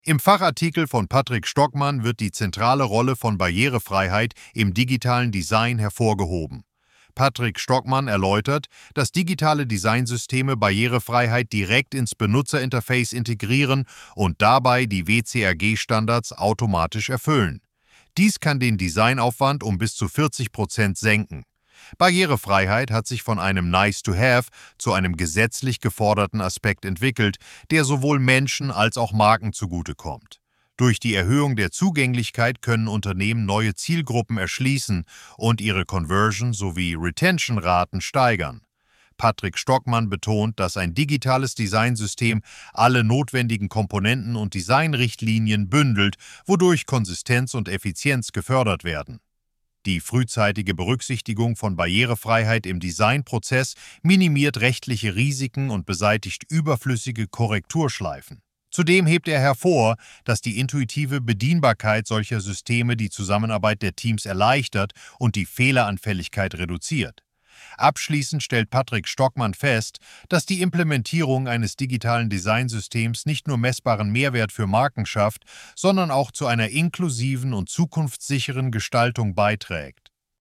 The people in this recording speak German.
Im Fachartikel von Patrick Stockmann wird die zentrale Rolle von Barrierefreiheit im digitalen Design hervorgehoben. Patrick Stockmann erläutert, dass digitale Designsysteme Barrierefreiheit direkt ins Benutzerinterface integrieren und dabei die WCAG-Standards automatisch erfüllen. Dies kann den Designaufwand um bis zu 40% senken. Barrierefreiheit hat sich von einem Nice-to-have zu einem gesetzlich geforderten Aspekt entwickelt, der sowohl Menschen als auch Marken zugutekommt. Durch die Erhöhung der Zugänglichkeit können Unternehmen neue Zielgruppen erschließen und ihre Conversion- sowie Retention-Raten steigern. Patrick Stockmann betont, dass ein digitales Designsystem alle notwendigen Komponenten und Designrichtlinien bündelt, wodurch Konsistenz und Effizienz gefördert werden. Die frühzeitige Berücksichtigung von Barrierefreiheit im Designprozess minimiert rechtliche Risiken und beseitigt überflüssige Korrekturschleifen. Zudem hebt er hervor, dass die intuitive Bedienbarkeit solcher Systeme die Zusammenarbeit der Teams erleichtert und die Fehleranfälligkeit reduziert. Abschließend stellt Patrick Stockmann fest, dass die Implementierung eines digitalen Designsystems nicht nur messbaren Mehrwert für Marken schafft, sondern auch zu einer inklusiven und zukunftssicheren Gestaltung beiträgt.